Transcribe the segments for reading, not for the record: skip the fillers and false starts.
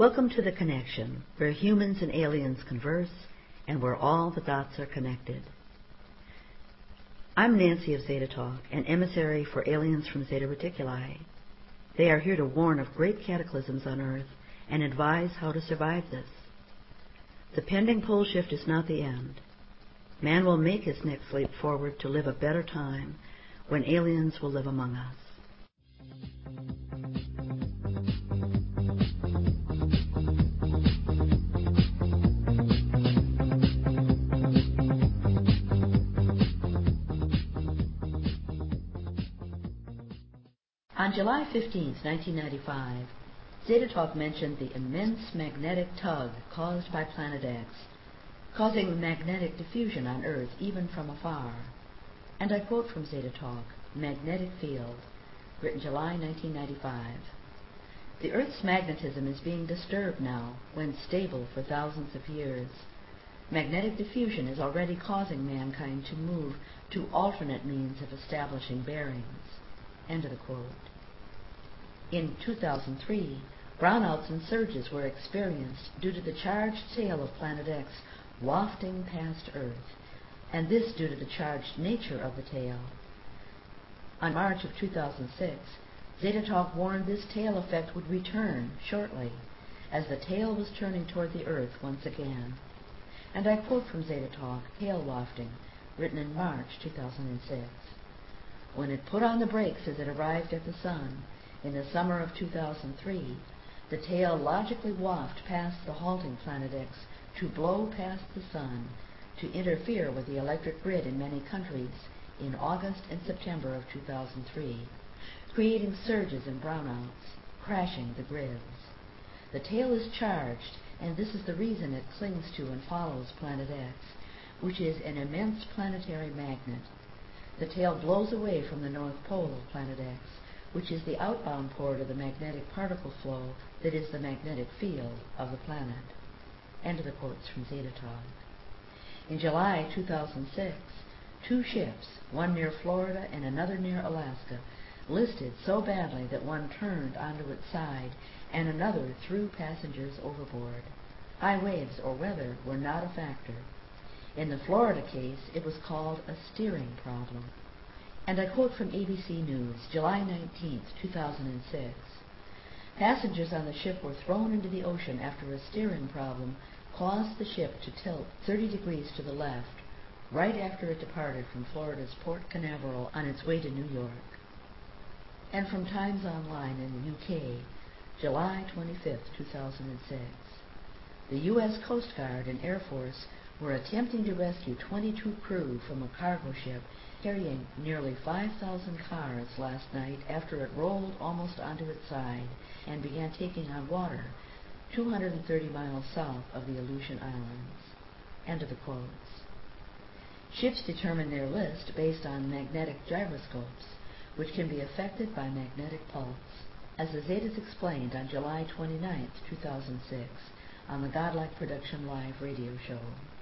Welcome to The Connection, where humans and aliens converse and where all the dots are connected. I'm Nancy of Zeta Talk, an emissary for aliens from Zeta Reticuli. They are here to warn of great cataclysms on Earth and advise how to survive this. The pending pole shift is not the end. Man will make his next leap forward to live a better time when aliens will live among us. On July 15, 1995, Zeta Talk mentioned the immense magnetic tug caused by Planet X, causing magnetic diffusion on Earth even from afar. And I quote from Zeta Talk, Magnetic Field, written July 1995. The Earth's magnetism is being disturbed now, when stable for thousands of years. Magnetic diffusion is already causing mankind to move to alternate means of establishing bearings. End of the quote. In 2003, brownouts and surges were experienced due to the charged tail of Planet X wafting past Earth, and this due to the charged nature of the tail. On March of 2006, Zeta Talk warned this tail effect would return shortly, as the tail was turning toward the Earth once again. And I quote from Zeta Talk, Tail Wafting, written in March 2006. When it put on the brakes as it arrived at the Sun, in the summer of 2003, the tail logically wafted past the halting Planet X to blow past the Sun, to interfere with the electric grid in many countries in August and September of 2003, creating surges and brownouts, crashing the grids. The tail is charged, and this is the reason it clings to and follows Planet X, which is an immense planetary magnet. The tail blows away from the North Pole of Planet X, which is the outbound port of the magnetic particle flow that is the magnetic field of the planet. End of the quotes from Zeta Talk. In July 2006, two ships, one near Florida and another near Alaska, listed so badly that one turned onto its side and another threw passengers overboard. High waves or weather were not a factor. In the Florida case, it was called a steering problem. And I quote from ABC News, July 19, 2006. Passengers on the ship were thrown into the ocean after a steering problem caused the ship to tilt 30 degrees to the left, right after it departed from Florida's Port Canaveral on its way to New York. And from Times Online in the UK, July 25, 2006. The U.S. Coast Guard and Air Force were attempting to rescue 22 crew from a cargo ship carrying nearly 5,000 cars last night after it rolled almost onto its side and began taking on water 230 miles south of the Aleutian Islands. End of the quotes. Ships determine their list based on magnetic gyroscopes, which can be affected by magnetic pulse, as the Zetas explained on July 29, 2006, on the Godlike Production Live radio show.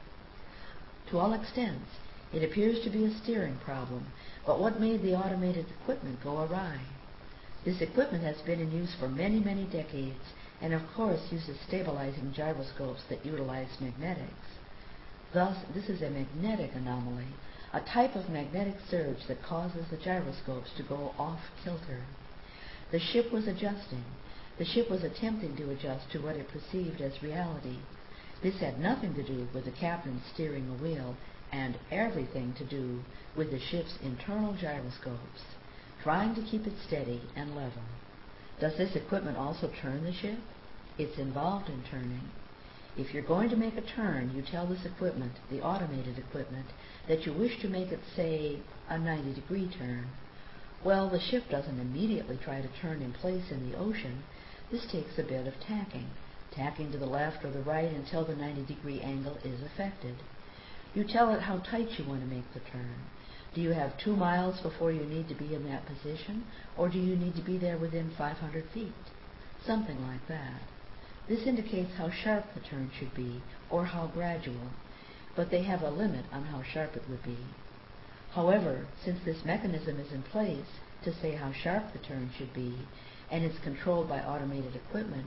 To all extents, it appears to be a steering problem, but what made the automated equipment go awry? This equipment has been in use for many, many decades, and of course uses stabilizing gyroscopes that utilize magnetics. Thus, this is a magnetic anomaly, a type of magnetic surge that causes the gyroscopes to go off-kilter. The ship was adjusting. The ship was attempting to adjust to what it perceived as reality. This had nothing to do with the captain steering a wheel, and everything to do with the ship's internal gyroscopes, trying to keep it steady and level. Does this equipment also turn the ship? It's involved in turning. If you're going to make a turn, you tell this equipment, the automated equipment, that you wish to make it, say, a 90-degree turn. Well, the ship doesn't immediately try to turn in place in the ocean. This takes a bit of tacking to the left or the right until the 90-degree angle is affected. You tell it how tight you want to make the turn. Do you have 2 miles before you need to be in that position, or do you need to be there within 500 feet? Something like that. This indicates how sharp the turn should be, or how gradual, but they have a limit on how sharp it would be. However, since this mechanism is in place to say how sharp the turn should be, and is controlled by automated equipment,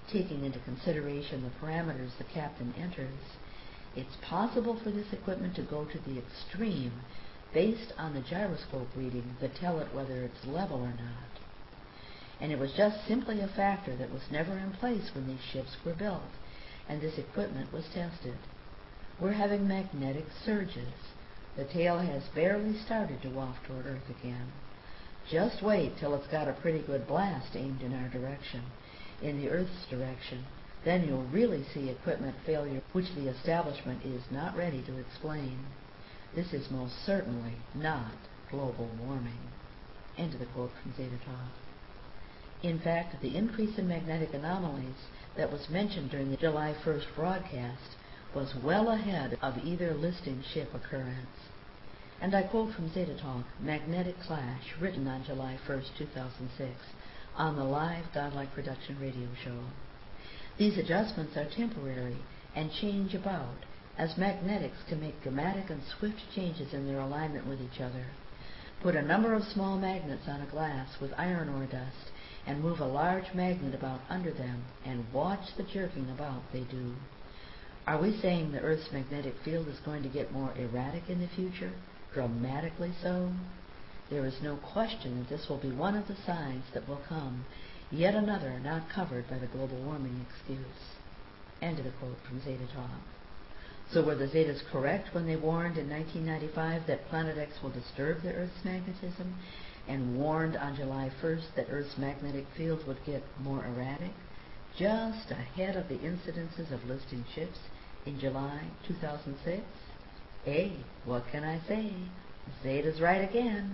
taking into consideration the parameters the captain enters, it's possible for this equipment to go to the extreme based on the gyroscope reading that tell it whether it's level or not. And it was just simply a factor that was never in place when these ships were built, and this equipment was tested. We're having magnetic surges. The tail has barely started to waft toward Earth again. Just wait till it's got a pretty good blast aimed in our direction, in the Earth's direction. Then you'll really see equipment failure which the establishment is not ready to explain. This is most certainly not global warming. End of the quote from Zeta Talk. In fact, the increase in magnetic anomalies that was mentioned during the July 1st broadcast was well ahead of either listing ship occurrence. And I quote from Zeta Talk, Magnetic Clash, written on July 1st, 2006, on the live Godlike Production radio show. These adjustments are temporary and change about, as magnetics can make dramatic and swift changes in their alignment with each other. Put a number of small magnets on a glass with iron ore dust and move a large magnet about under them and watch the jerking about they do. Are we saying the Earth's magnetic field is going to get more erratic in the future? Dramatically so? There is no question that this will be one of the signs that will come, yet another not covered by the global warming excuse. End of the quote from Zeta Talk. So were the Zetas correct when they warned in 1995 that Planet X will disturb the Earth's magnetism, and warned on July 1st that Earth's magnetic field would get more erratic, just ahead of the incidences of listing ships in July 2006? Hey, what can I say? Zeta's right again.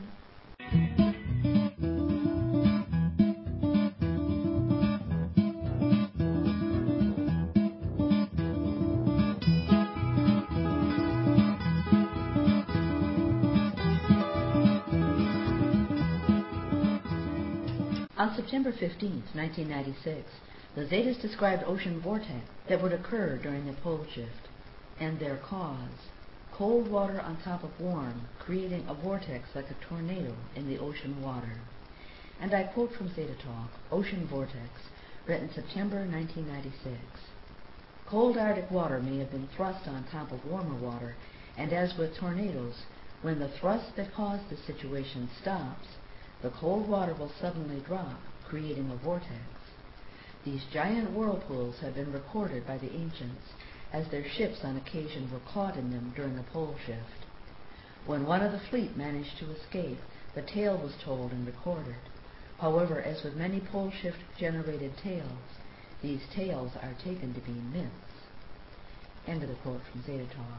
On September 15, 1996, the Zetas described ocean vortex that would occur during the pole shift, and their cause, cold water on top of warm, creating a vortex like a tornado in the ocean water. And I quote from Zeta Talk, Ocean Vortex, written September 1996. Cold Arctic water may have been thrust on top of warmer water, and as with tornadoes, when the thrust that caused the situation stops, the cold water will suddenly drop, creating a vortex. These giant whirlpools have been recorded by the ancients, as their ships on occasion were caught in them during a pole shift. When one of the fleet managed to escape, the tale was told and recorded. However, as with many pole shift-generated tales, these tales are taken to be myths. End of the quote from Zeta Talk.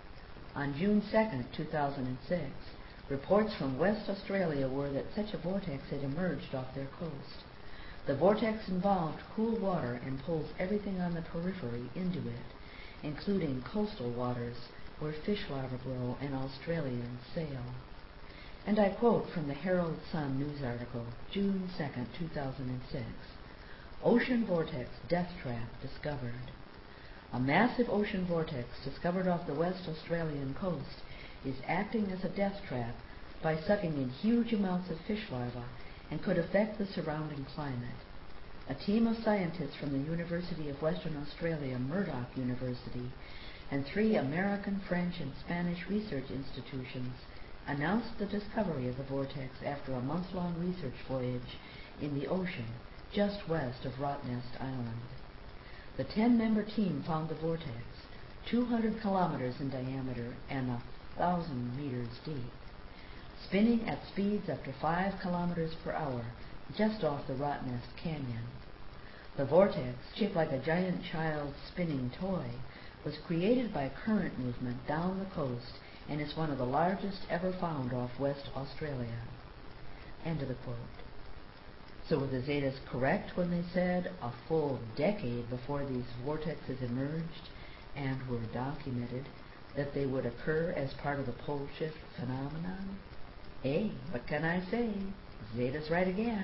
On June 2, 2006, reports from West Australia were that such a vortex had emerged off their coast. The vortex involved cool water and pulls everything on the periphery into it, including coastal waters where fish larvae grow and Australians sail. And I quote from the Herald Sun news article, June 2, 2006, Ocean Vortex Death Trap Discovered. A massive ocean vortex discovered off the West Australian coast is acting as a death trap by sucking in huge amounts of fish larvae and could affect the surrounding climate. A team of scientists from the University of Western Australia, Murdoch University, and 3 American, French, and Spanish research institutions announced the discovery of the vortex after a month-long research voyage in the ocean just west of Rottnest Island. The 10-member team found the vortex, 200 kilometers in diameter and 1,000 meters deep, spinning at speeds up to 5 kilometers per hour just off the Rottnest Canyon. The vortex, shaped like a giant child's spinning toy, was created by current movement down the coast and is one of the largest ever found off West Australia. End of the quote. So were the Zetas correct when they said a full decade before these vortexes emerged and were documented that they would occur as part of the pole shift phenomenon? Hey, what can I say? Zeta's right again.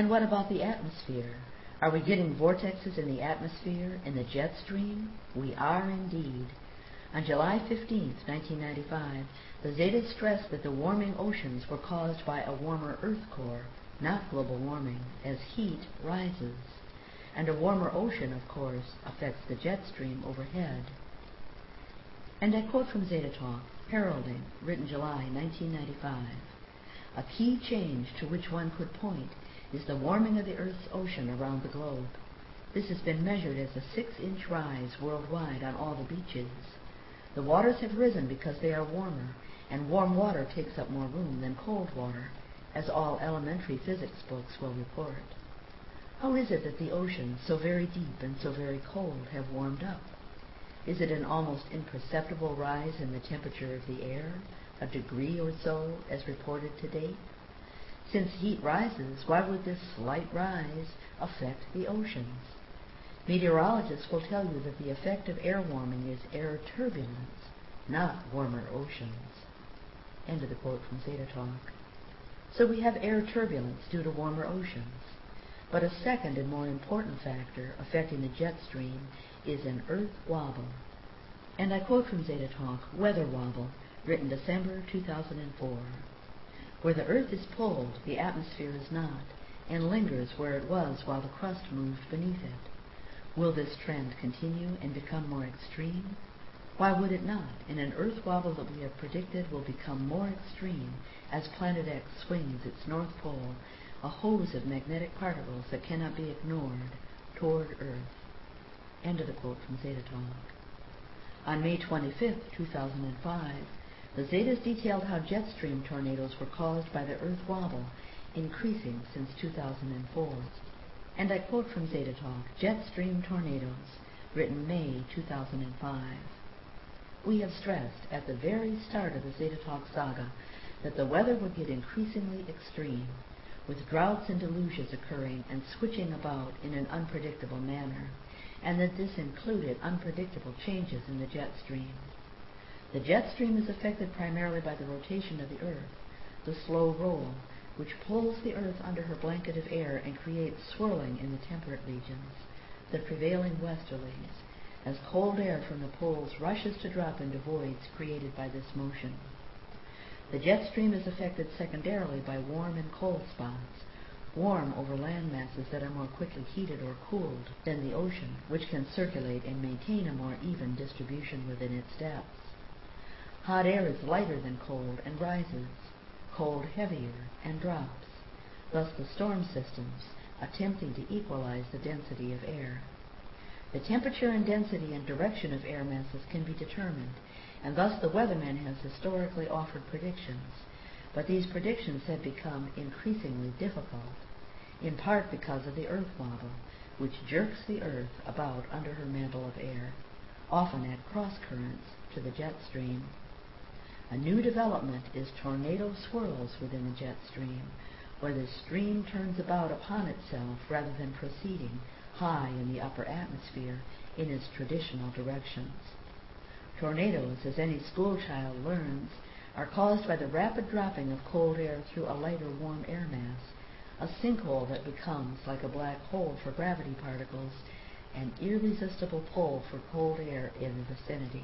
And what about the atmosphere? Are we getting vortexes in the atmosphere, in the jet stream? We are indeed. On July 15, 1995, the Zeta stressed that the warming oceans were caused by a warmer Earth core, not global warming, as heat rises. And a warmer ocean, of course, affects the jet stream overhead. And I quote from Zeta Talk, heralding, written July 1995, "A key change to which one could point is the warming of the Earth's ocean around the globe. This has been measured as a 6-inch rise worldwide on all the beaches. The waters have risen because they are warmer, and warm water takes up more room than cold water, as all elementary physics books will report. How is it that the oceans, so very deep and so very cold, have warmed up? Is it an almost imperceptible rise in the temperature of the air, a degree or so, as reported to date? Since heat rises, why would this slight rise affect the oceans? Meteorologists will tell you that the effect of air warming is air turbulence, not warmer oceans." End of the quote from Zeta Talk. So we have air turbulence due to warmer oceans. But a second and more important factor affecting the jet stream is an Earth wobble. And I quote from Zeta Talk, Weather Wobble, written December 2004. "Where the Earth is pulled, the atmosphere is not, and lingers where it was while the crust moved beneath it. Will this trend continue and become more extreme? Why would it not? In an Earth wobble that we have predicted will become more extreme as Planet X swings its North Pole, a hose of magnetic particles that cannot be ignored, toward Earth." End of the quote from Zeta Talk. On May 25, 2005, the Zetas detailed how jet stream tornadoes were caused by the Earth wobble, increasing since 2004. And I quote from Zeta Talk, Jet Stream Tornadoes, written May 2005. "We have stressed at the very start of the Zeta Talk saga that the weather would get increasingly extreme, with droughts and deluges occurring and switching about in an unpredictable manner, and that this included unpredictable changes in the jet stream. The jet stream is affected primarily by the rotation of the Earth, the slow roll, which pulls the Earth under her blanket of air and creates swirling in the temperate regions, the prevailing westerlies, as cold air from the poles rushes to drop into voids created by this motion. The jet stream is affected secondarily by warm and cold spots, warm over land masses that are more quickly heated or cooled than the ocean, which can circulate and maintain a more even distribution within its depths. Hot air is lighter than cold and rises, cold heavier and drops, thus the storm systems attempting to equalize the density of air. The temperature and density and direction of air masses can be determined, and thus the weatherman has historically offered predictions, but these predictions have become increasingly difficult, in part because of the Earth wobble, which jerks the Earth about under her mantle of air, often at cross currents to the jet stream. A new development is tornado swirls within the jet stream, where the stream turns about upon itself rather than proceeding high in the upper atmosphere in its traditional directions. Tornadoes, as any schoolchild learns, are caused by the rapid dropping of cold air through a lighter warm air mass, a sinkhole that becomes, like a black hole for gravity particles, an irresistible pull for cold air in the vicinity.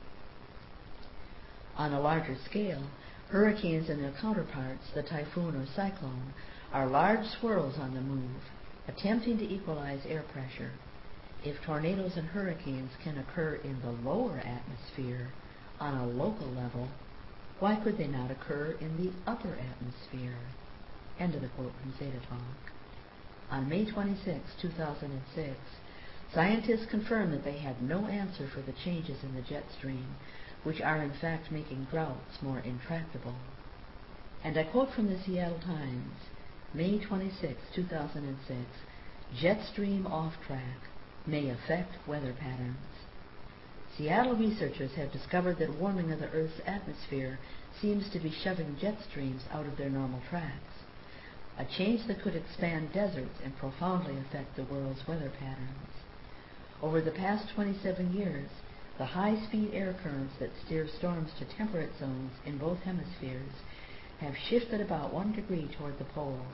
On a larger scale, hurricanes and their counterparts, the typhoon or cyclone, are large swirls on the move, attempting to equalize air pressure. If tornadoes and hurricanes can occur in the lower atmosphere, on a local level, why could they not occur in the upper atmosphere? End of the quote from Zeta Talk. On May 26, 2006, scientists confirmed that they had no answer for the changes in the jet stream, which are in fact making droughts more intractable. And I quote from the Seattle Times, May 26, 2006, "Jet stream off track may affect weather patterns." Seattle researchers have discovered that warming of the Earth's atmosphere seems to be shoving jet streams out of their normal tracks, a change that could expand deserts and profoundly affect the world's weather patterns. Over the past 27 years, the high-speed air currents that steer storms to temperate zones in both hemispheres have shifted about 1 degree toward the poles,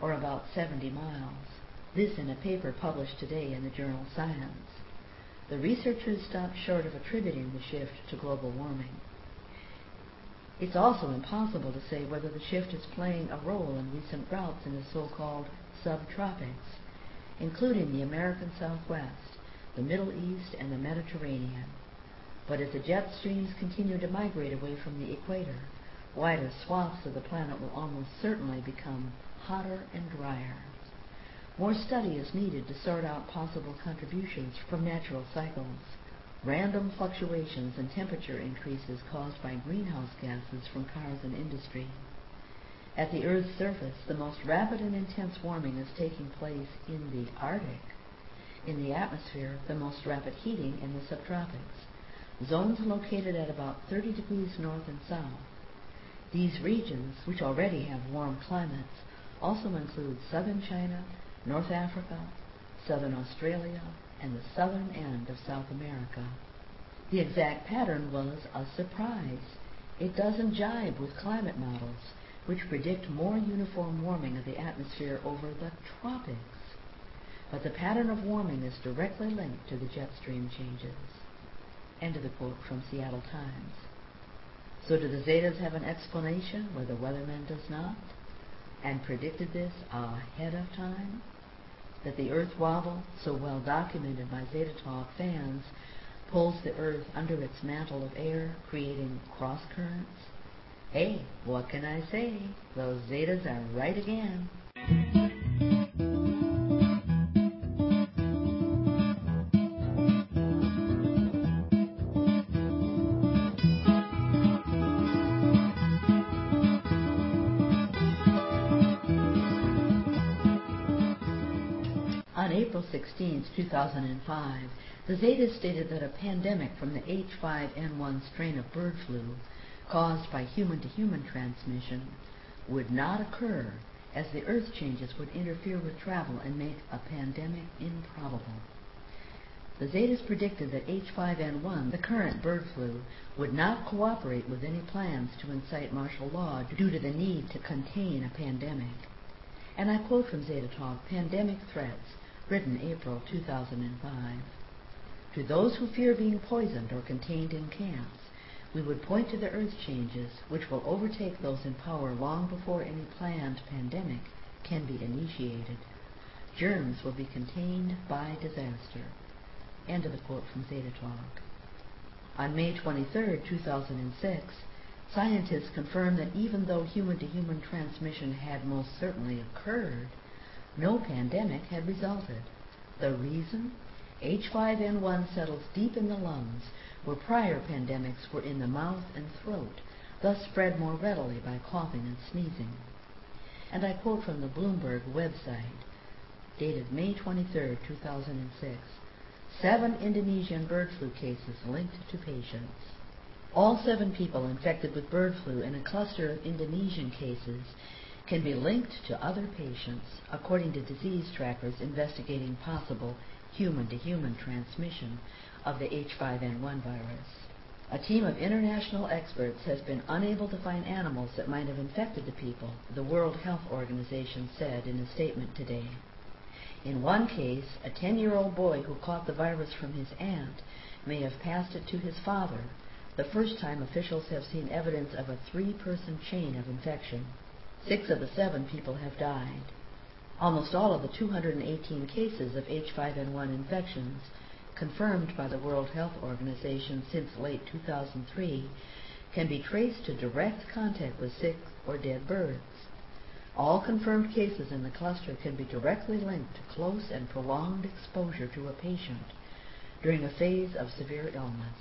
or about 70 miles. This in a paper published today in the journal Science. The researchers stopped short of attributing the shift to global warming. It's also impossible to say whether the shift is playing a role in recent droughts in the so-called subtropics, including the American Southwest, the Middle East, and the Mediterranean. But as the jet streams continue to migrate away from the equator, wider swaths of the planet will almost certainly become hotter and drier. More study is needed to sort out possible contributions from natural cycles, random fluctuations and temperature increases caused by greenhouse gases from cars and industry. At the Earth's surface, the most rapid and intense warming is taking place in the Arctic. In the atmosphere, the most rapid heating in the subtropics, zones located at about 30 degrees north and south. These regions, which already have warm climates, also include southern China, North Africa, southern Australia, and the southern end of South America. The exact pattern was a surprise. It doesn't jibe with climate models, which predict more uniform warming of the atmosphere over the tropics. But the pattern of warming is directly linked to the jet stream changes. End of the quote from Seattle Times. So do the Zetas have an explanation where the weatherman does not? And predicted this ahead of time? That the Earth wobble, so well documented by Zeta Talk fans, pulls the Earth under its mantle of air, creating cross currents? Hey, what can I say? Those Zetas are right again. On April 16, 2005, the Zetas stated that a pandemic from the H5N1 strain of bird flu, caused by human-to-human transmission, would not occur, as the Earth changes would interfere with travel and make a pandemic improbable. The Zetas predicted that H5N1, the current bird flu, would not cooperate with any plans to incite martial law due to the need to contain a pandemic. And I quote from Zeta Talk, Pandemic Threats, written April 2005. To those who fear being poisoned or contained in camps, we would point to the Earth changes which will overtake those in power long before any planned pandemic can be initiated. Germs will be contained by disaster. End of the quote from Zeta Talk. On May 23, 2006, scientists confirmed that even though human-to-human transmission had most certainly occurred, no pandemic had resulted. The reason? H5N1 settles deep in the lungs, where prior pandemics were in the mouth and throat, thus spread more readily by coughing and sneezing. And I quote from the Bloomberg website, dated May 23, 2006, 7 Indonesian bird flu cases linked to patients. All 7 people infected with bird flu in a cluster of Indonesian cases can be linked to other patients, according to disease trackers investigating possible human-to-human transmission of the H5N1 virus. A team of international experts has been unable to find animals that might have infected the people, the World Health Organization said in a statement today. In one case, a 10-year-old boy who caught the virus from his aunt may have passed it to his father, the first time officials have seen evidence of a 3-person chain of infection. 6 of the 7 people have died. Almost all of the 218 cases of H5N1 infections confirmed by the World Health Organization since late 2003 can be traced to direct contact with sick or dead birds. All confirmed cases in the cluster can be directly linked to close and prolonged exposure to a patient during a phase of severe illness.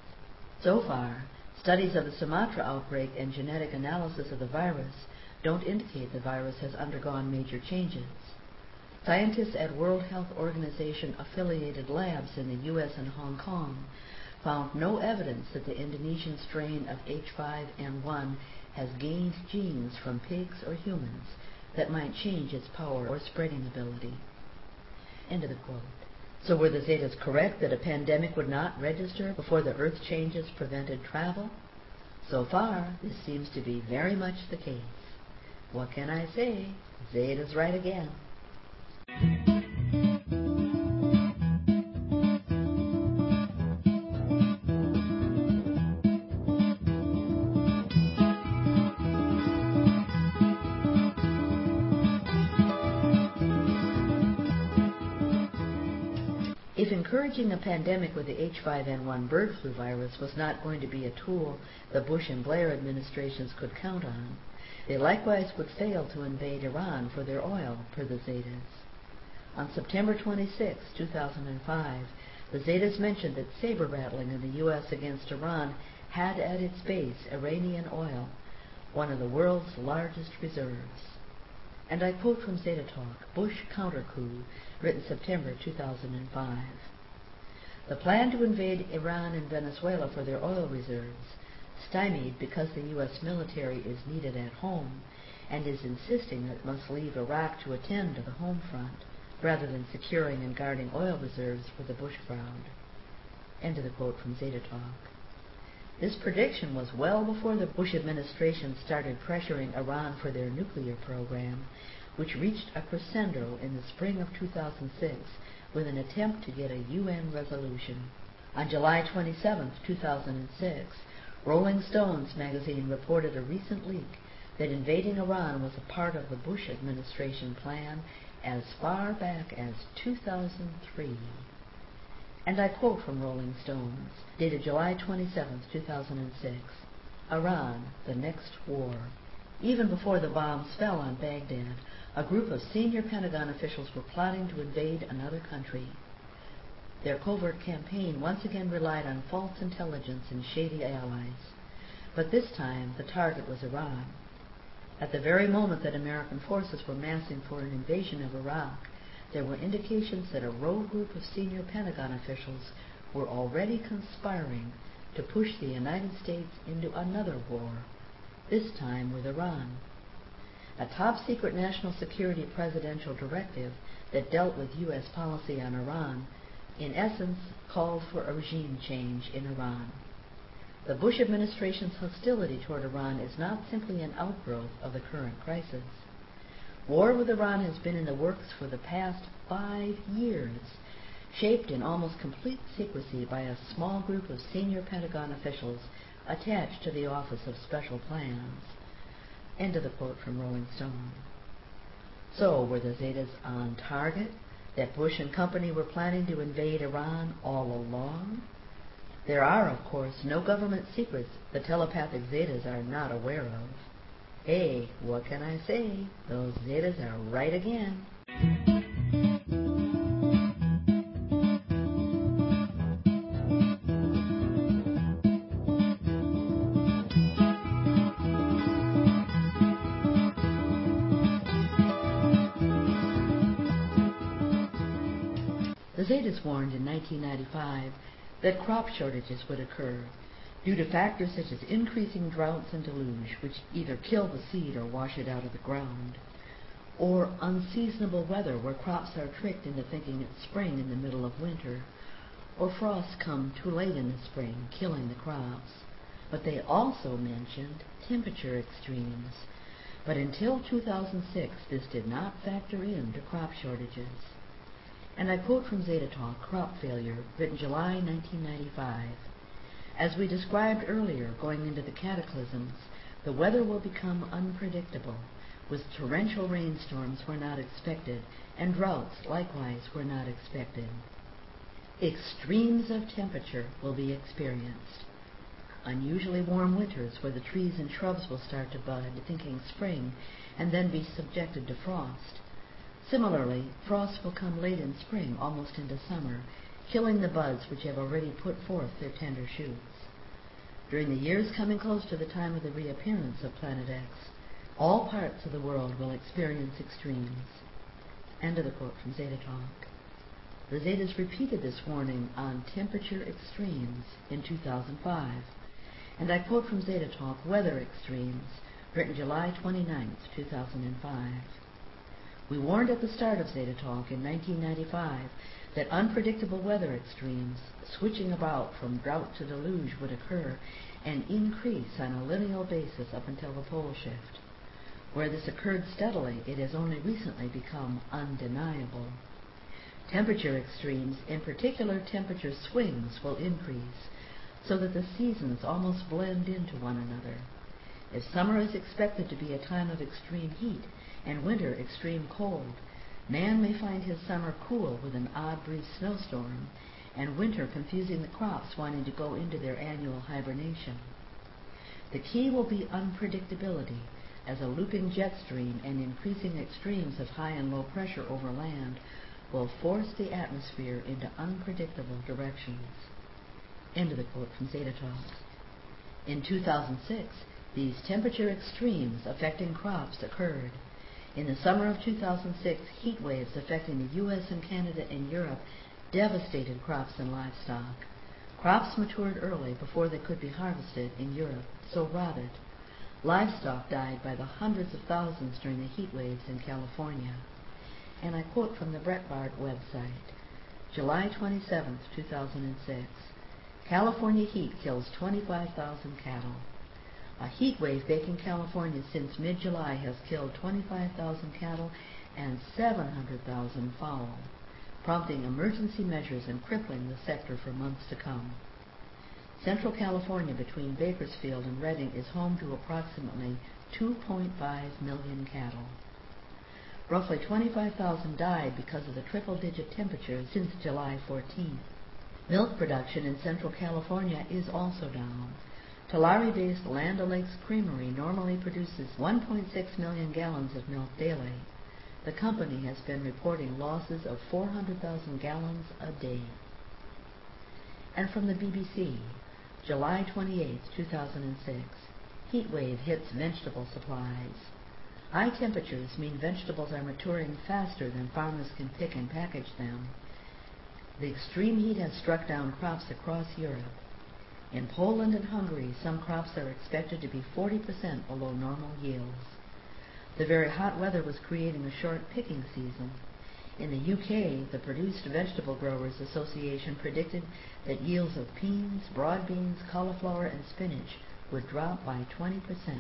So far, studies of the Sumatra outbreak and genetic analysis of the virus don't indicate the virus has undergone major changes. Scientists at World Health Organization affiliated labs in the U.S. and Hong Kong found no evidence that the Indonesian strain of H5N1 has gained genes from pigs or humans that might change its power or spreading ability. End of the quote. So were the Zetas correct that a pandemic would not register before the Earth changes prevented travel? So far, this seems to be very much the case. what can I say? Zeta's right again. If encouraging a pandemic with the H5N1 bird flu virus was not going to be a tool the Bush and Blair administrations could count on, they likewise would fail to invade Iran for their oil, per the Zetas. On September 26, 2005, the Zetas mentioned that saber rattling in the U.S. against Iran had at its base Iranian oil, one of the world's largest reserves. And I quote from Zeta Talk, Bush Counter-Coup, written September 2005. The plan to invade Iran and Venezuela for their oil reserves, stymied because the U.S. military is needed at home and is insisting it must leave Iraq to attend to the home front, rather than securing and guarding oil reserves for the Bush crowd. End of the quote from Zeta Talk. This prediction was well before the Bush administration started pressuring Iran for their nuclear program, which reached a crescendo in the spring of 2006 with an attempt to get a UN resolution. On July 27, 2006, Rolling Stones magazine reported a recent leak that invading Iran was a part of the Bush administration plan as far back as 2003. And I quote from Rolling Stones, dated July 27, 2006, Iran, the next war. Even before the bombs fell on Baghdad, a group of senior Pentagon officials were plotting to invade another country. Their covert campaign once again relied on false intelligence and shady allies. But this time, the target was Iran. At the very moment that American forces were massing for an invasion of Iraq, there were indications that a rogue group of senior Pentagon officials were already conspiring to push the United States into another war, this time with Iran. A top-secret national security presidential directive that dealt with U.S. policy on Iran, in essence, called for a regime change in Iran. The Bush administration's hostility toward Iran is not simply an outgrowth of the current crisis. War with Iran has been in the works for the past 5 years, shaped in almost complete secrecy by a small group of senior Pentagon officials attached to the Office of Special Plans. End of the quote from Rolling Stone. So, were the Zetas on target? That Bush and company were planning to invade Iran all along? There are, of course, no government secrets the telepathic Zetas are not aware of. Hey, what can I say? Those Zetas are right again. The Zetas warned in 1995 that crop shortages would occur due to factors such as increasing droughts and deluge, which either kill the seed or wash it out of the ground, or unseasonable weather where crops are tricked into thinking it's spring in the middle of winter, or frosts come too late in the spring, killing the crops. But they also mentioned temperature extremes. But until 2006, this did not factor into crop shortages. And I quote from Zeta Talk, Crop Failure, written July 1995. As we described earlier, going into the cataclysms, the weather will become unpredictable, with torrential rainstorms where not expected, and droughts likewise where not expected. Extremes of temperature will be experienced. Unusually warm winters where the trees and shrubs will start to bud, thinking spring, and then be subjected to frost. Similarly, frost will come late in spring, almost into summer, killing the buds which have already put forth their tender shoots. During the years coming close to the time of the reappearance of Planet X, all parts of the world will experience extremes. End of the quote from Zeta Talk. The Zetas repeated this warning on temperature extremes in 2005. And I quote from Zeta Talk, Weather Extremes, written July 29, 2005. We warned at the start of Zeta Talk in 1995 that unpredictable weather extremes, switching about from drought to deluge, would occur and increase on a lineal basis up until the pole shift. Where this occurred steadily, it has only recently become undeniable. Temperature extremes, in particular temperature swings, will increase, so that the seasons almost blend into one another. If summer is expected to be a time of extreme heat and winter extreme cold, man may find his summer cool with an odd brief snowstorm, and winter confusing the crops wanting to go into their annual hibernation. The key will be unpredictability, as a looping jet stream and increasing extremes of high and low pressure over land will force the atmosphere into unpredictable directions. End of the quote from Zeta Talks. In 2006, these temperature extremes affecting crops occurred. In the summer of 2006, heat waves affecting the U.S. and Canada and Europe devastated crops and livestock. Crops matured early before they could be harvested in Europe, so rotted. Livestock died by the hundreds of thousands during the heat waves in California. And I quote from the Breitbart website, July 27, 2006, California heat kills 25,000 cattle. A heat wave baking California since mid-July has killed 25,000 cattle and 700,000 fowl, prompting emergency measures and crippling the sector for months to come. Central California between Bakersfield and Redding is home to approximately 2.5 million cattle. Roughly 25,000 died because of the triple-digit temperatures since July 14th. Milk production in Central California is also down. Tulare-based Land O'Lakes Creamery normally produces 1.6 million gallons of milk daily. The company has been reporting losses of 400,000 gallons a day. And from the BBC, July 28, 2006, heat wave hits vegetable supplies. High temperatures mean vegetables are maturing faster than farmers can pick and package them. The extreme heat has struck down crops across Europe. In Poland and Hungary, some crops are expected to be 40% below normal yields. The very hot weather was creating a short picking season. In the UK, the Produced Vegetable Growers Association predicted that yields of peas, broad beans, cauliflower, and spinach would drop by 20%.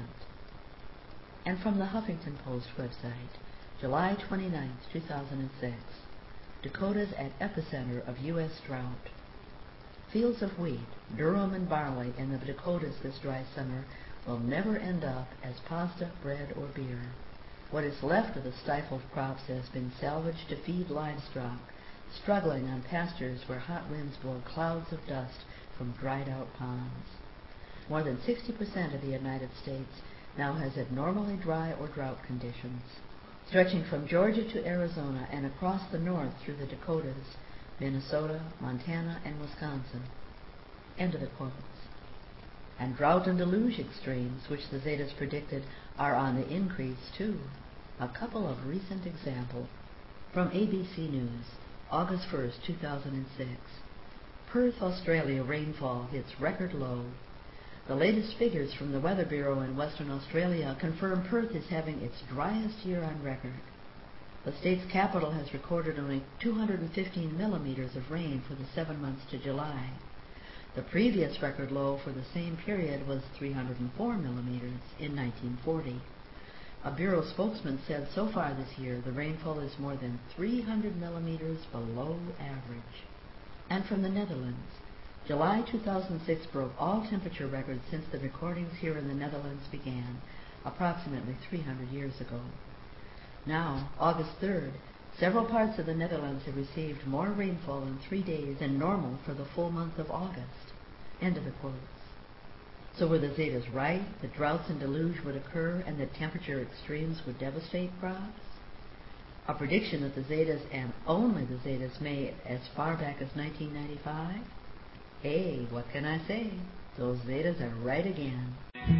And from the Huffington Post website, July 29, 2006, Dakotas at epicenter of U.S. drought. Fields of wheat, durum, and barley in the Dakotas this dry summer will never end up as pasta, bread, or beer. What is left of the stifled crops has been salvaged to feed livestock, struggling on pastures where hot winds blow clouds of dust from dried-out ponds. More than 60% of the United States now has abnormally dry or drought conditions, stretching from Georgia to Arizona and across the north through the Dakotas, Minnesota, Montana, and Wisconsin. End of the quotes. And drought and deluge extremes, which the Zetas predicted, are on the increase too. A couple of recent examples. From ABC News, August 1, 2006. Perth, Australia rainfall hits record low. The latest figures from the Weather Bureau in Western Australia confirm Perth is having its driest year on record. The state's capital has recorded only 215 millimeters of rain for the 7 months to July. The previous record low for the same period was 304 millimeters in 1940. A Bureau spokesman said so far this year the rainfall is more than 300 millimeters below average. And from the Netherlands, July 2006 broke all temperature records since the recordings here in the Netherlands began, approximately 300 years ago. Now, August 3rd, several parts of the Netherlands have received more rainfall in 3 days than normal for the full month of August. End of the quotes. So were the Zetas right that droughts and deluge would occur and that temperature extremes would devastate crops? A prediction that the Zetas and only the Zetas made as far back as 1995? Hey, what can I say? Those Zetas are right again.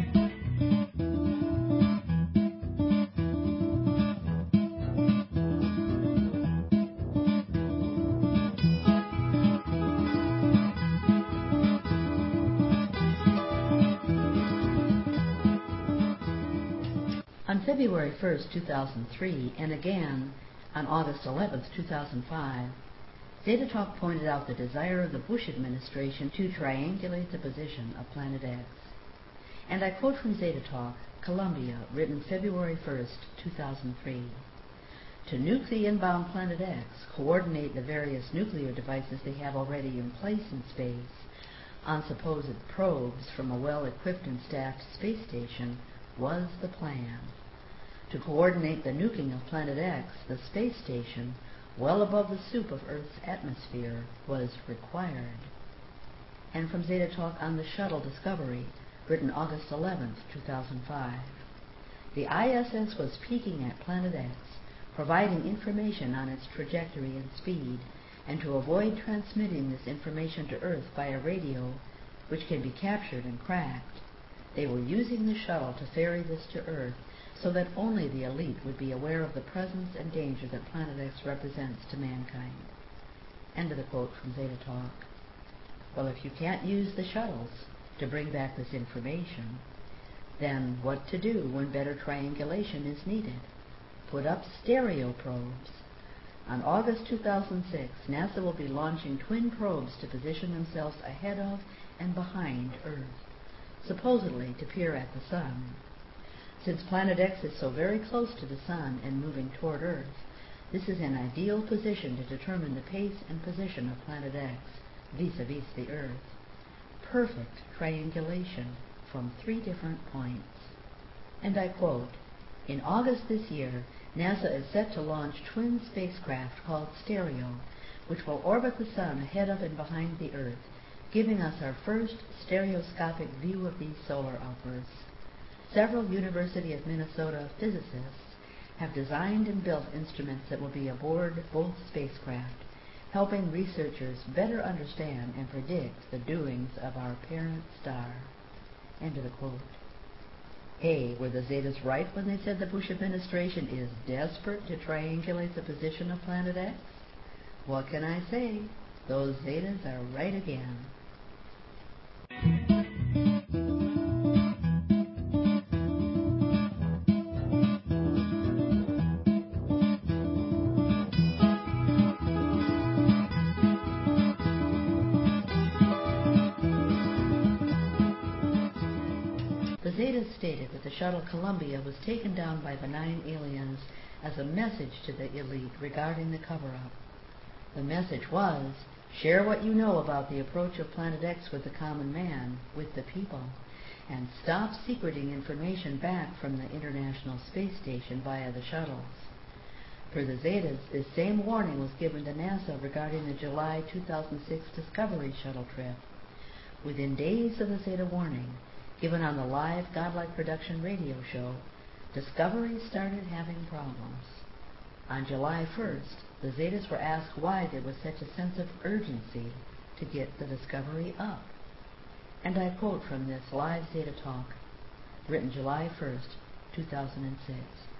On February 1, 2003, and again on August 11, 2005, Zeta Talk pointed out the desire of the Bush administration to triangulate the position of Planet X. And I quote from Zeta Talk, Columbia, written February 1st, 2003. To nuke the inbound Planet X, coordinate the various nuclear devices they have already in place in space on supposed probes from a well-equipped and staffed space station was the plan. To coordinate the nuking of Planet X, the space station, well above the soup of Earth's atmosphere, was required. And from Zeta Talk on the Shuttle Discovery, written August 11th, 2005. The ISS was peaking at Planet X, providing information on its trajectory and speed, and to avoid transmitting this information to Earth via radio, which can be captured and cracked, they were using the shuttle to ferry this to Earth so that only the elite would be aware of the presence and danger that Planet X represents to mankind. End of the quote from Zeta Talk. Well, if you can't use the shuttles to bring back this information, then what to do when better triangulation is needed? Put up stereo probes. On August 2006, NASA will be launching twin probes to position themselves ahead of and behind Earth, supposedly to peer at the Sun. Since Planet X is so very close to the Sun and moving toward Earth, this is an ideal position to determine the pace and position of Planet X vis-a-vis the Earth. Perfect triangulation from 3 different points. And I quote, in August this year, NASA is set to launch twin spacecraft called Stereo, which will orbit the Sun ahead of and behind the Earth, giving us our first stereoscopic view of these solar outbursts. Several University of Minnesota physicists have designed and built instruments that will be aboard both spacecraft, helping researchers better understand and predict the doings of our parent star. End of the quote. Hey, were the Zetas right when they said the Bush administration is desperate to triangulate the position of Planet X? What can I say? Those Zetas are right again. The Zetas stated that the shuttle Columbia was taken down by benign aliens as a message to the elite regarding the cover-up. The message was, share what you know about the approach of Planet X with the common man, with the people, and stop secreting information back from the International Space Station via the shuttles. Per the Zetas, this same warning was given to NASA regarding the July 2006 Discovery shuttle trip. Within days of the Zeta warning, given on the live Godlike Production radio show, Discovery started having problems. On July 1st, the Zetas were asked why there was such a sense of urgency to get the Discovery up. And I quote from this live Zeta Talk, written July 1st, 2006.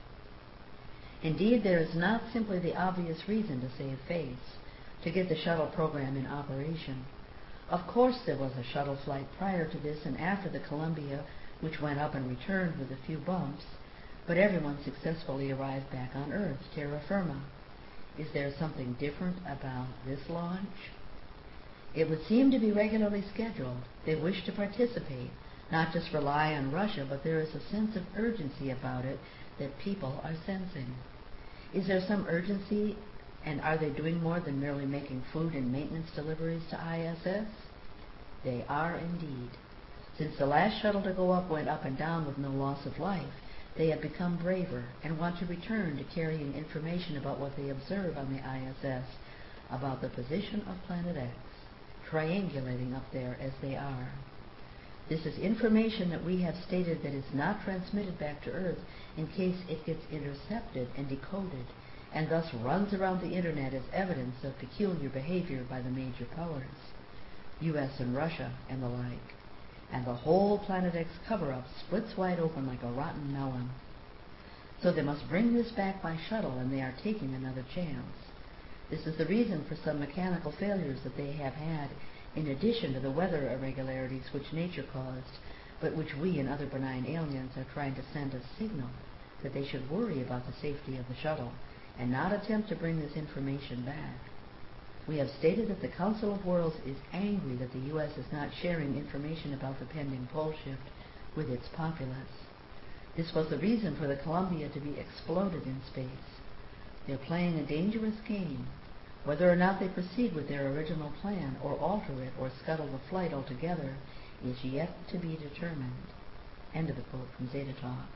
Indeed, there is not simply the obvious reason to save face, to get the shuttle program in operation. Of course there was a shuttle flight prior to this and after the Columbia, which went up and returned with a few bumps, but everyone successfully arrived back on Earth, terra firma. Is there something different about this launch? It would seem to be regularly scheduled. They wish to participate, not just rely on Russia, but there is a sense of urgency about it that people are sensing. Is there some urgency? And are they doing more than merely making food and maintenance deliveries to ISS? They are indeed. Since the last shuttle to go up went up and down with no loss of life, they have become braver and want to return to carrying information about what they observe on the ISS, about the position of Planet X, triangulating up there as they are. This is information that we have stated that is not transmitted back to Earth in case it gets intercepted and decoded, and thus runs around the Internet as evidence of peculiar behavior by the major powers, U.S. and Russia and the like, and the whole Planet X cover-up splits wide open like a rotten melon. So they must bring this back by shuttle, and they are taking another chance. This is the reason for some mechanical failures that they have had, in addition to the weather irregularities which nature caused, but which we and other benign aliens are trying to send a signal that they should worry about the safety of the shuttle and not attempt to bring this information back. We have stated that the Council of Worlds is angry that the U.S. is not sharing information about the pending pole shift with its populace. This was the reason for the Columbia to be exploded in space. They're playing a dangerous game. Whether or not they proceed with their original plan, or alter it, or scuttle the flight altogether, is yet to be determined. End of the quote from Zeta Talk.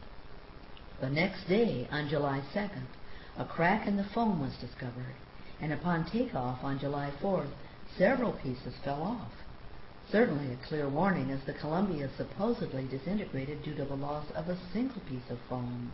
The next day, on July 2nd, a crack in the foam was discovered, and upon takeoff on July 4th, several pieces fell off. Certainly a clear warning, as the Columbia supposedly disintegrated due to the loss of a single piece of foam.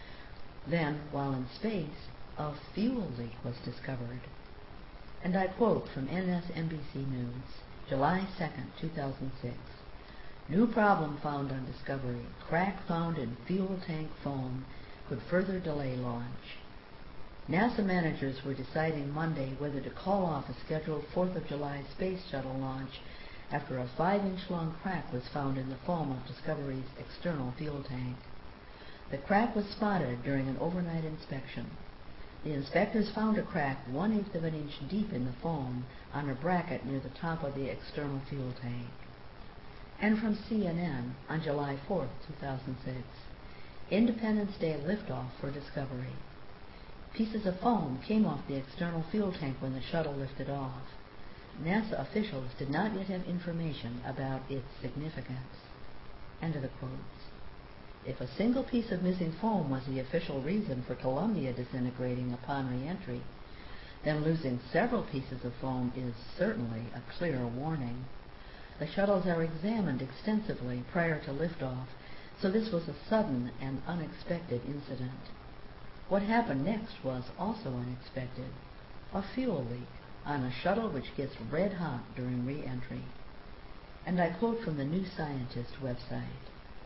Then, while in space, a fuel leak was discovered. And I quote from MSNBC News, July 2nd, 2006. New problem found on Discovery. Crack found in fuel tank foam could further delay launch. NASA managers were deciding Monday whether to call off a scheduled 4th of July space shuttle launch after a 5-inch long crack was found in the foam of Discovery's external fuel tank. The crack was spotted during an overnight inspection. The inspectors found a crack 1/8 of an inch deep in the foam on a bracket near the top of the external fuel tank. And from CNN on July 4th, 2006, Independence Day liftoff for Discovery. Pieces of foam came off the external fuel tank when the shuttle lifted off. NASA officials did not yet have information about its significance. End of the quotes. If a single piece of missing foam was the official reason for Columbia disintegrating upon re-entry, then losing several pieces of foam is certainly a clear warning. The shuttles are examined extensively prior to liftoff, so this was a sudden and unexpected incident. What happened next was also unexpected: a fuel leak on a shuttle which gets red hot during re-entry. And I quote from the New Scientist website,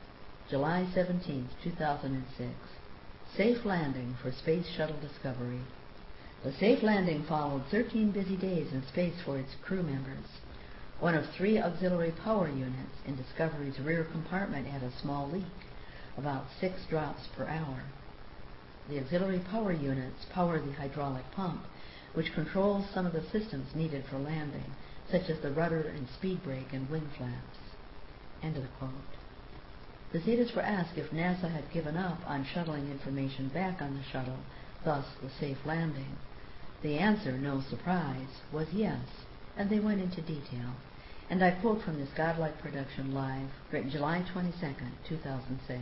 July 17, 2006, Safe landing for Space Shuttle Discovery. The safe landing followed 13 busy days in space for its crew members. One of 3 auxiliary power units in Discovery's rear compartment had a small leak, about 6 drops per hour. The auxiliary power units power the hydraulic pump, which controls some of the systems needed for landing, such as the rudder and speed brake and wing flaps. End of the quote. The Zetas were asked if NASA had given up on shuttling information back on the shuttle, thus the safe landing. The answer, no surprise, was yes, and they went into detail. And I quote from this Godlike production live, written July 22, 2006.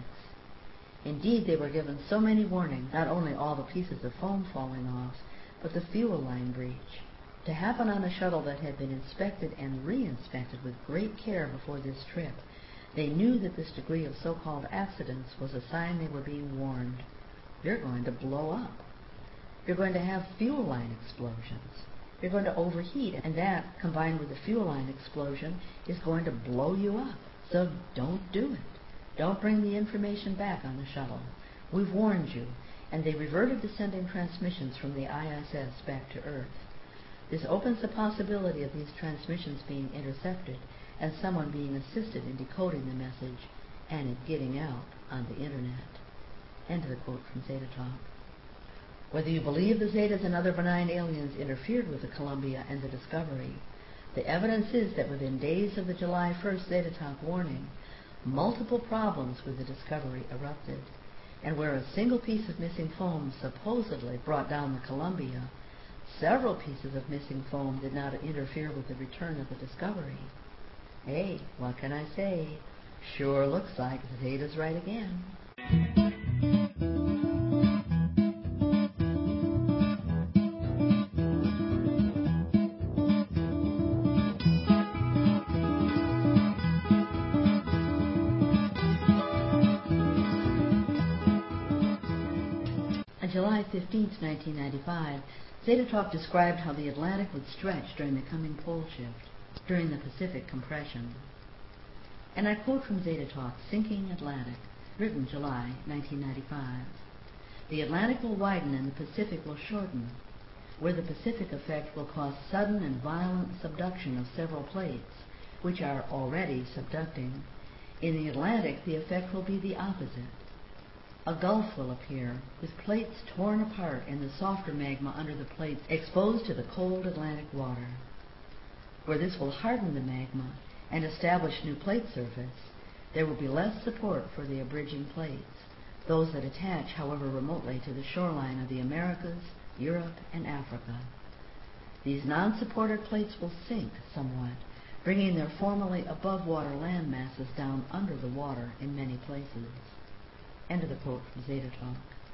Indeed, they were given so many warnings, not only all the pieces of foam falling off, but the fuel line breach, to happen on a shuttle that had been inspected and re-inspected with great care before this trip. They knew that this degree of so-called accidents was a sign they were being warned. You're going to blow up. You're going to have fuel line explosions. You're going to overheat, and that, combined with the fuel line explosion, is going to blow you up. So don't do it. Don't bring the information back on the shuttle. We've warned you. And they reverted to sending transmissions from the ISS back to Earth. This opens the possibility of these transmissions being intercepted and someone being assisted in decoding the message and it getting out on the Internet. End of the quote from Zeta Talk. Whether you believe the Zetas and other benign aliens interfered with the Columbia and the Discovery, the evidence is that within days of the July 1st Zeta Talk warning, multiple problems with the Discovery erupted. And where a single piece of missing foam supposedly brought down the Columbia, several pieces of missing foam did not interfere with the return of the Discovery. Hey, what can I say? Sure looks like Zeta's right again. On July 15, 1995, Zeta Talk described how the Atlantic would stretch during the coming pole shift, during the Pacific compression. And I quote from Zeta Talk, Sinking Atlantic, written July 1995. The Atlantic will widen and the Pacific will shorten, where the Pacific effect will cause sudden and violent subduction of several plates, which are already subducting. In the Atlantic, the effect will be the opposite. A gulf will appear, with plates torn apart and the softer magma under the plates exposed to the cold Atlantic water. Where this will harden the magma and establish new plate surface, there will be less support for the abridging plates, those that attach, however remotely, to the shoreline of the Americas, Europe, and Africa. These non-supported plates will sink somewhat, bringing their formerly above-water land masses down under the water in many places. End of the quote from Zeta Talk.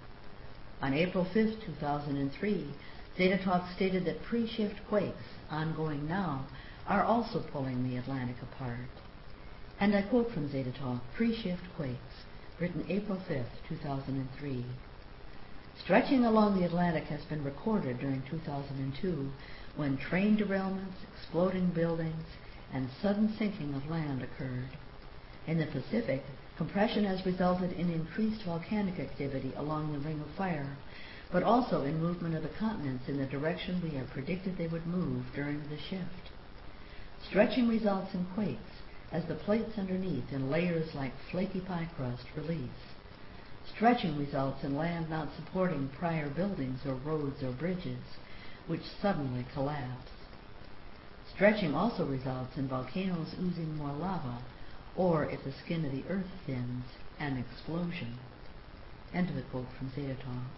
On April 5, 2003, Zeta Talk stated that pre-shift quakes, ongoing now, are also pulling the Atlantic apart. And I quote from Zeta Talk, pre-shift quakes, written April 5, 2003. Stretching along the Atlantic has been recorded during 2002 when train derailments, exploding buildings, and sudden sinking of land occurred. In the Pacific, compression has resulted in increased volcanic activity along the Ring of Fire, but also in movement of the continents in the direction we have predicted they would move during the shift. Stretching results in quakes as the plates underneath in layers like flaky pie crust release. Stretching results in land not supporting prior buildings or roads or bridges, which suddenly collapse. Stretching also results in volcanoes oozing more lava, or if the skin of the earth thins, an explosion. End of the quote from Zeta Talk.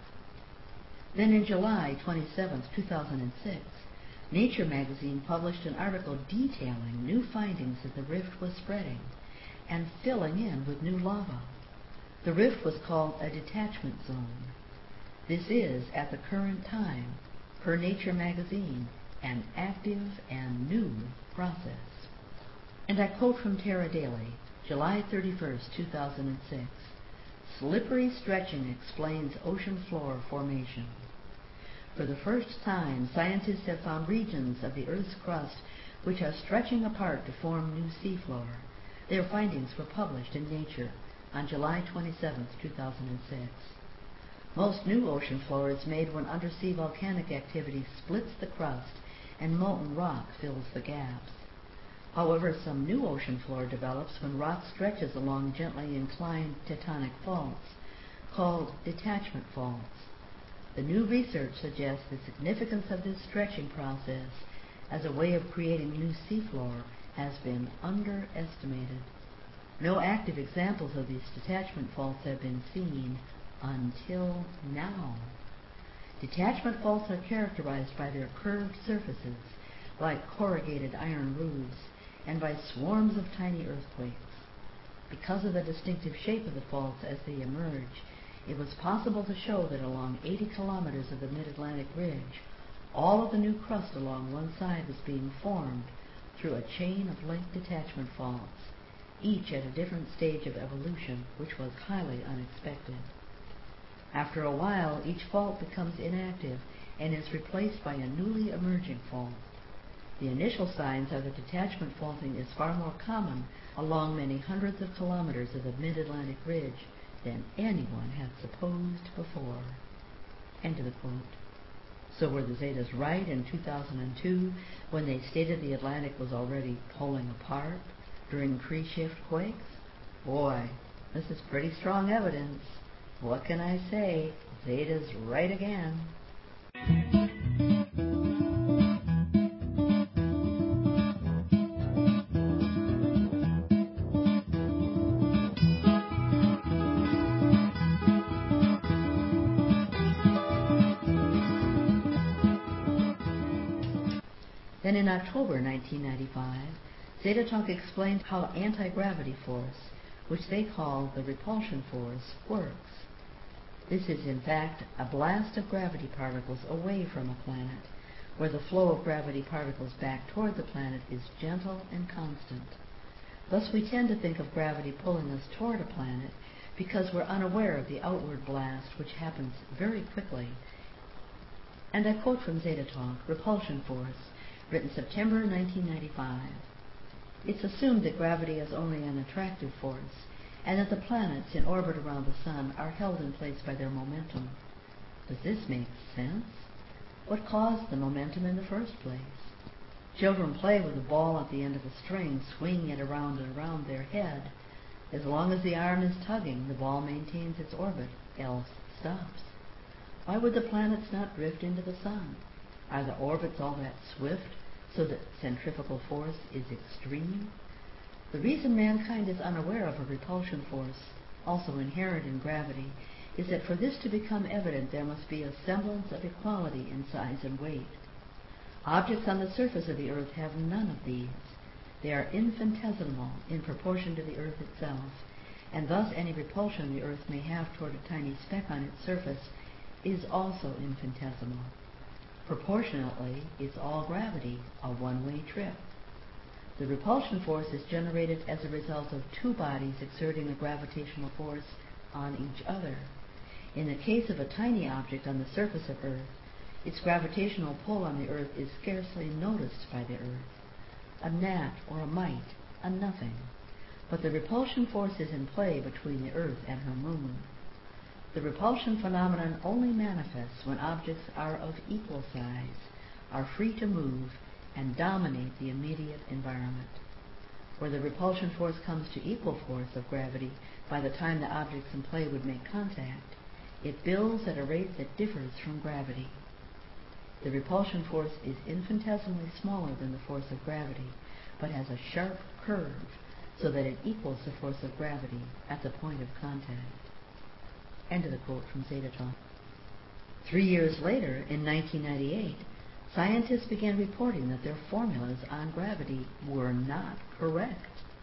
Then in July 27, 2006, Nature magazine published an article detailing new findings that the rift was spreading and filling in with new lava. The rift was called a detachment zone. This is, at the current time, per Nature magazine, an active and new process. And I quote from Terra Daily, July 31, 2006, "Slippery stretching explains ocean floor formation. For the first time, scientists have found regions of the Earth's crust which are stretching apart to form new seafloor. Their findings were published in Nature on July 27, 2006. Most new ocean floor is made when undersea volcanic activity splits the crust and molten rock fills the gaps. However, some new ocean floor develops when rock stretches along gently inclined tectonic faults, called detachment faults. The new research suggests the significance of this stretching process as a way of creating new seafloor has been underestimated. No active examples of these detachment faults have been seen until now. Detachment faults are characterized by their curved surfaces, like corrugated iron roofs, and by swarms of tiny earthquakes. Because of the distinctive shape of the faults as they emerge, it was possible to show that along 80 kilometers of the Mid-Atlantic Ridge, all of the new crust along one side was being formed through a chain of linked detachment faults, each at a different stage of evolution, which was highly unexpected. After a while, each fault becomes inactive and is replaced by a newly emerging fault. The initial signs are that detachment faulting is far more common along many hundreds of kilometers of the Mid-Atlantic Ridge than anyone had supposed before." End of the quote. So were the Zetas right in 2002 when they stated the Atlantic was already pulling apart during pre-shift quakes? Boy, this is pretty strong evidence. What can I say? Zeta's right again. Then in October 1995, Zeta Talk explained how anti-gravity force, which they call the repulsion force, works. This is, in fact, a blast of gravity particles away from a planet, where the flow of gravity particles back toward the planet is gentle and constant. Thus we tend to think of gravity pulling us toward a planet because we're unaware of the outward blast, which happens very quickly. And I quote from Zeta Talk, repulsion force, written September 1995. "It's assumed that gravity is only an attractive force, and that the planets in orbit around the Sun are held in place by their momentum. Does this make sense? What caused the momentum in the first place? Children play with a ball at the end of a string, swinging it around and around their head. As long as the arm is tugging, the ball maintains its orbit, else it stops. Why would the planets not drift into the Sun? Are the orbits all that swift, so that centrifugal force is extreme? The reason mankind is unaware of a repulsion force, also inherent in gravity, is that for this to become evident there must be a semblance of equality in size and weight. Objects on the surface of the Earth have none of these. They are infinitesimal in proportion to the Earth itself, and thus any repulsion the Earth may have toward a tiny speck on its surface is also infinitesimal. Proportionately, it's all gravity, a one-way trip. The repulsion force is generated as a result of two bodies exerting a gravitational force on each other. In the case of a tiny object on the surface of Earth, its gravitational pull on the Earth is scarcely noticed by the Earth. A gnat or a mite, a nothing. But the repulsion force is in play between the Earth and her moon. The repulsion phenomenon only manifests when objects are of equal size, are free to move, and dominate the immediate environment. Where the repulsion force comes to equal force of gravity by the time the objects in play would make contact, it builds at a rate that differs from gravity. The repulsion force is infinitesimally smaller than the force of gravity, but has a sharp curve so that it equals the force of gravity at the point of contact. End of the quote from Zeta Talk. 3 years later, in 1998, scientists began reporting that their formulas on gravity were not correct.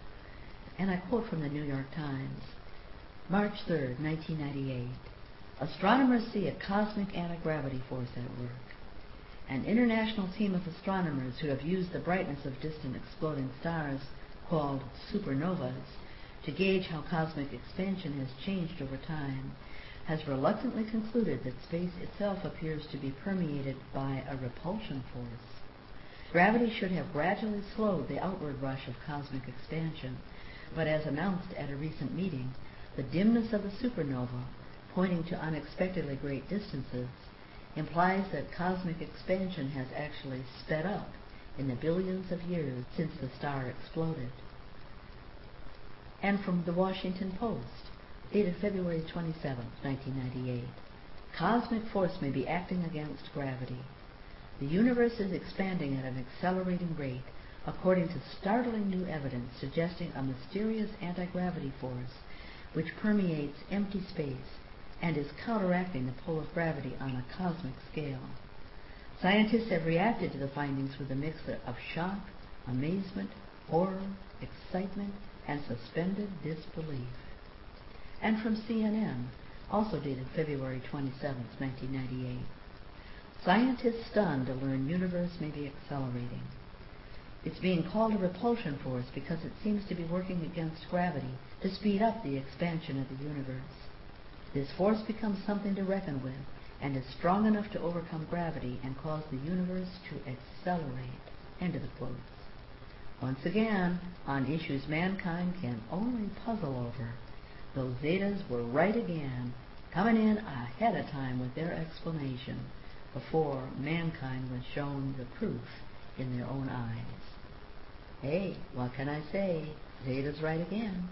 And I quote from the New York Times, March 3, 1998, astronomers see a cosmic anti-gravity force at work. An international team of astronomers who have used the brightness of distant exploding stars, called supernovas, to gauge how cosmic expansion has changed over time, has reluctantly concluded that space itself appears to be permeated by a repulsion force. Gravity should have gradually slowed the outward rush of cosmic expansion, but as announced at a recent meeting, the dimness of the supernova, pointing to unexpectedly great distances, implies that cosmic expansion has actually sped up in the billions of years since the star exploded. And from the Washington Post, dated February 27, 1998, cosmic force may be acting against gravity. The universe is expanding at an accelerating rate, according to startling new evidence suggesting a mysterious anti-gravity force which permeates empty space and is counteracting the pull of gravity on a cosmic scale. Scientists have reacted to the findings with a mix of shock, amazement, horror, excitement, and suspended disbelief. And from CNN, also dated February 27, 1998, scientists stunned to learn universe may be accelerating. It's being called a repulsion force because it seems to be working against gravity to speed up the expansion of the universe. This force becomes something to reckon with and is strong enough to overcome gravity and cause the universe to accelerate. End of the quote. Once again, on issues mankind can only puzzle over, those Zetas were right again, coming in ahead of time with their explanation before mankind was shown the proof in their own eyes. Hey, what can I say? Zeta's right again.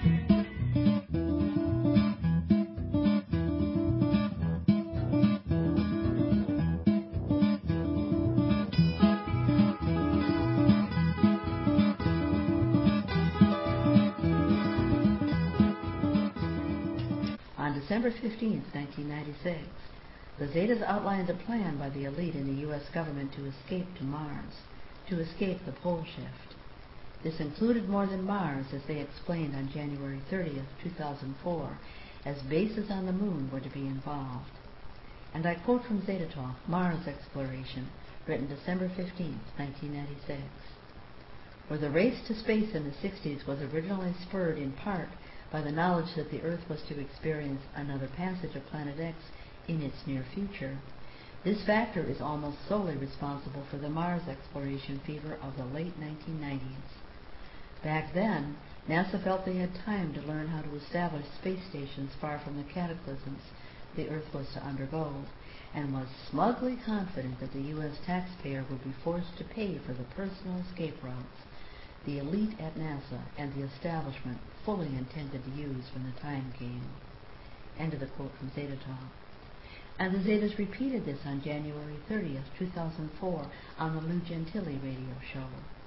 On December 15, 1996, the Zetas outlined a plan by the elite in the U.S. government to escape to Mars, to escape the pole shift. This included more than Mars, as they explained on January 30, 2004, as bases on the Moon were to be involved. And I quote from Zeta Talk, Mars Exploration, written December 15, 1996. Where the race to space in the 60s was originally spurred in part by the knowledge that the Earth was to experience another passage of Planet X in its near future, this factor is almost solely responsible for the Mars exploration fever of the late 1990s. Back then, NASA felt they had time to learn how to establish space stations far from the cataclysms the Earth was to undergo, and was smugly confident that the U.S. taxpayer would be forced to pay for the personal escape routes the elite at NASA and the establishment fully intended to use when the time came. End of the quote from Zeta Talk. And the Zetas repeated this on January 30, 2004, on the Lou Gentili radio show.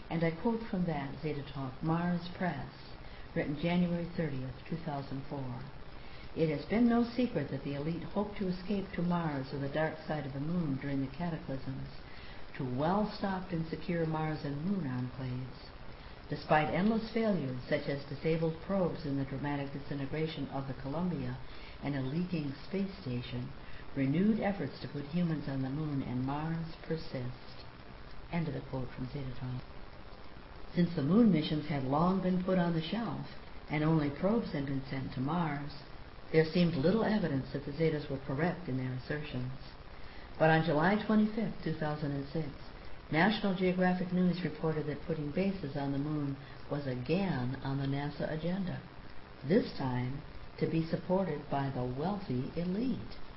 And I quote from that Zeta Talk Mars Press, written January 30th, 2004. It has been no secret that the elite hope to escape to Mars or the dark side of the moon during the cataclysms, to well-stocked and secure Mars and moon enclaves. Despite endless failures, such as disabled probes in the dramatic disintegration of the Columbia and a leaking space station, renewed efforts to put humans on the moon and Mars persist. End of the quote from Zeta Talk. Since the moon missions had long been put on the shelf and only probes had been sent to Mars, there seemed little evidence that the Zetas were correct in their assertions. But on July 25, 2006, National Geographic News reported that putting bases on the moon was again on the NASA agenda, this time to be supported by the wealthy elite.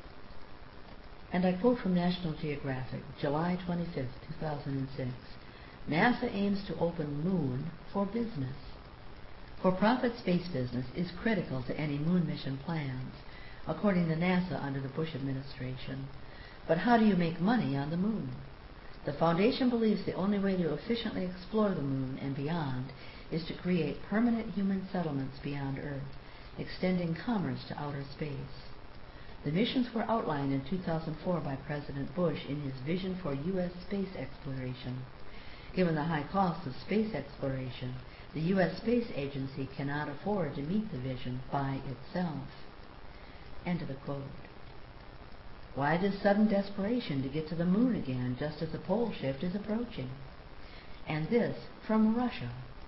And I quote from National Geographic, July 25, 2006, NASA aims to open moon for business. For-profit space business is critical to any moon mission plans, according to NASA under the Bush administration. But how do you make money on the moon? The Foundation believes the only way to efficiently explore the moon and beyond is to create permanent human settlements beyond Earth, extending commerce to outer space. The missions were outlined in 2004 by President Bush in his vision for U.S. space exploration. Given the high cost of space exploration, the U.S. Space Agency cannot afford to meet the vision by itself. End of the quote. Why this sudden desperation to get to the moon again just as the pole shift is approaching? And this from Russia.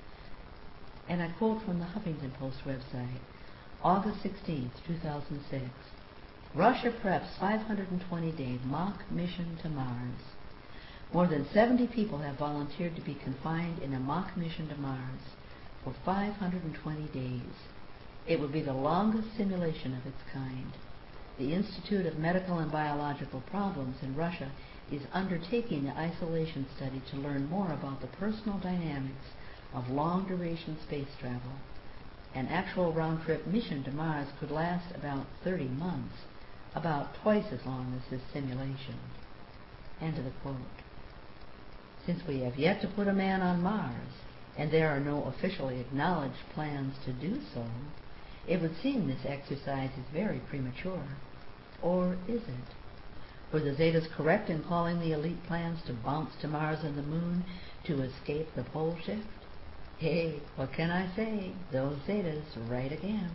And I quote from the Huffington Post website, August 16, 2006. Russia preps 520-day mock mission to Mars. More than 70 people have volunteered to be confined in a mock mission to Mars for 520 days. It would be the longest simulation of its kind. The Institute of Medical and Biological Problems in Russia is undertaking the isolation study to learn more about the personal dynamics of long-duration space travel. An actual round-trip mission to Mars could last about 30 months, about twice as long as this simulation. End of the quote. Since we have yet to put a man on Mars, and there are no officially acknowledged plans to do so, it would seem this exercise is very premature. Or is it? Were the Zetas correct in calling the elite plans to bounce to Mars and the moon to escape the pole shift? Hey, what can I say? Those Zetas right again.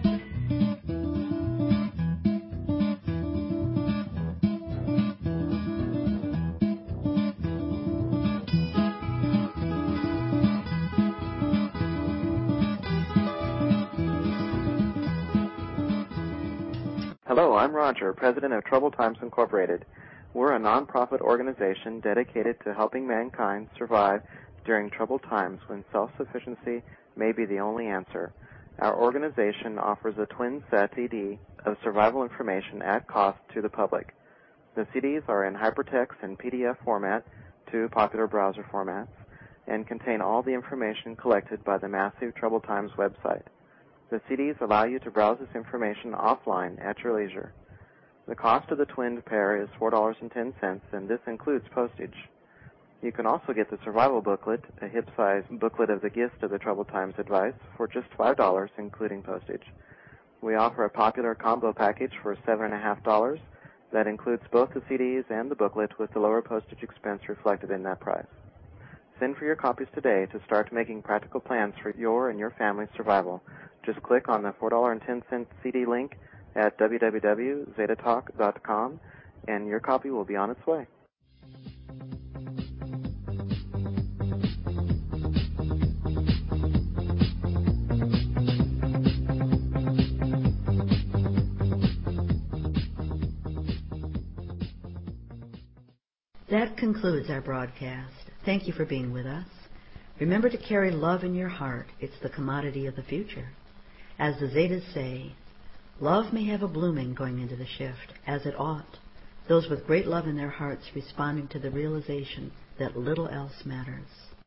Hello, I'm Roger, president of Troubled Times Incorporated. We're a nonprofit organization dedicated to helping mankind survive during troubled times when self-sufficiency may be the only answer. Our organization offers a twin-set CD of survival information at cost to the public. The CDs are in hypertext and PDF format, two popular browser formats, and contain all the information collected by the massive Troubled Times website. The CDs allow you to browse this information offline at your leisure. The cost of the twinned pair is $4.10, and this includes postage. You can also get the survival booklet, a hip-size booklet of the gift of the Troubled Times advice, for just $5, including postage. We offer a popular combo package for $7.50 that includes both the CDs and the booklet with the lower postage expense reflected in that price. Send for your copies today to start making practical plans for your and your family's survival. Just click on the $4.10 CD link at www.zetatalk.com, and your copy will be on its way. That concludes our broadcast. Thank you for being with us. Remember to carry love in your heart. It's the commodity of the future. As the Zetas say, love may have a blooming going into the shift, as it ought, those with great love in their hearts responding to the realization that little else matters.